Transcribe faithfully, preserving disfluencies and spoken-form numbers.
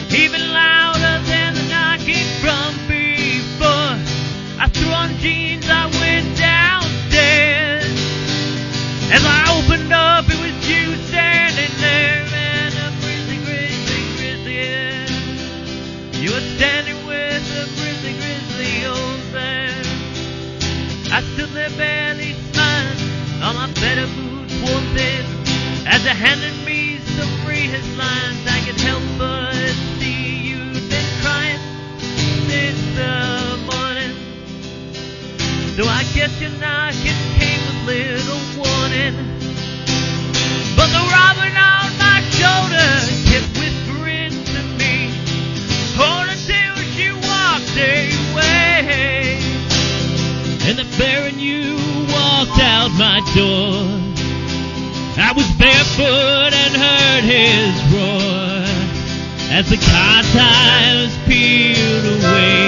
even louder than the knocking from before. I threw on jeans, I went downstairs. As I opened up, it was you standing there, and a grizzly, grizzly, grizzly, yeah. You were standing with a grizzly, grizzly old man. I stood there barely smiling, all my better moods wore thin. As they handed me some rehearsed lines, I could help but see you'd been crying since the morning. So I guess your knocking came with little warning. But the robin on my shoulder kept whispering to me, hold until she walked away. And the Baron, you walked out my door. I was barefoot and heard his roar as the car tires peeled away.